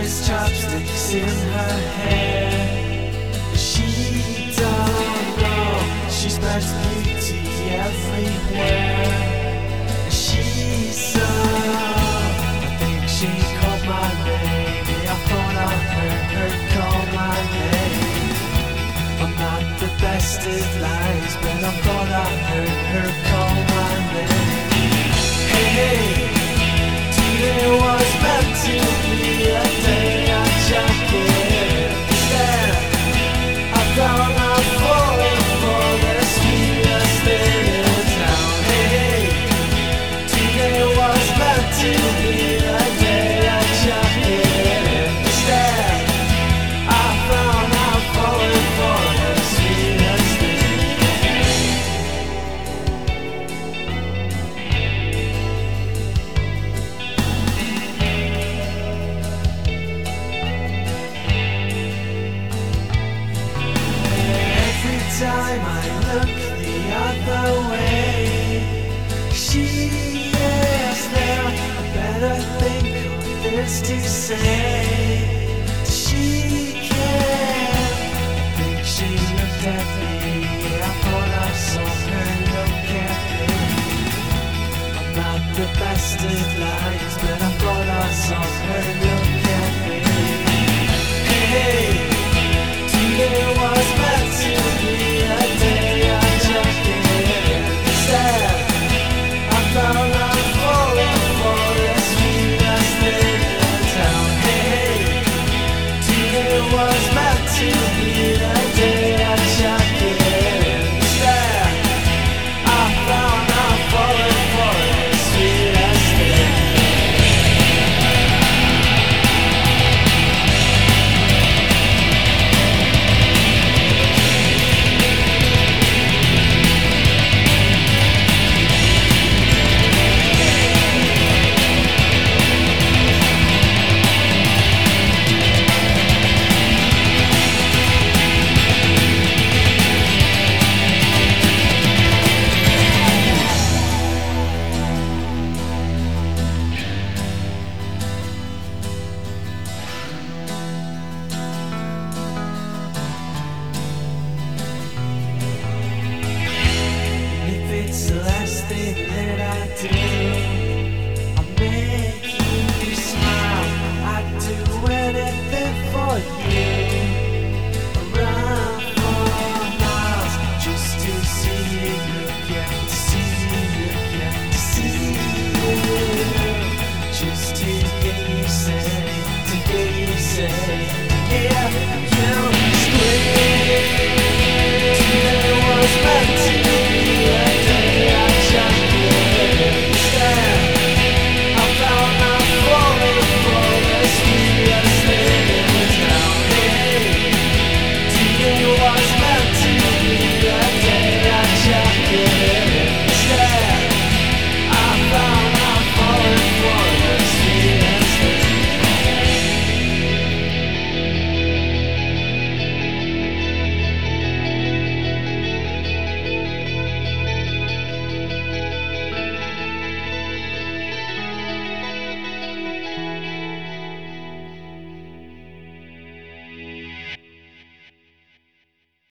nice chopsticks in her hair. She don't know she spreads beauty everywhere. She's so, I think she called my name. Yeah, I thought I heard her call my name. I'm not the best at lies, but I thought I heard her call my name. Hey, today was meant to be a day I check it. Instead, I found I'm falling for the sweetest thing in town. Hey, today was meant to be the day I check it. Instead, I found I'm falling for the sweetest thing. Time I look the other way, she is there. I better think of this to say. She can. I think she looked at me. I thought I saw her look at me. I'm not the best at lies, but I thought I saw her look at me. Hey, today was meant to be a day I check it. Instead, I found I'm falling for the sweetest thing in town. Hey, today was meant to be the day I check it. Instead, I found I'm falling for the sweetest thing. It's the last thing that I do. I'll make you smile. I'd do anything for you. I'll run for miles just to see you again, to see you again, to see you. Just to hear you say, to hear you say, yeah, you scream. Today was meant to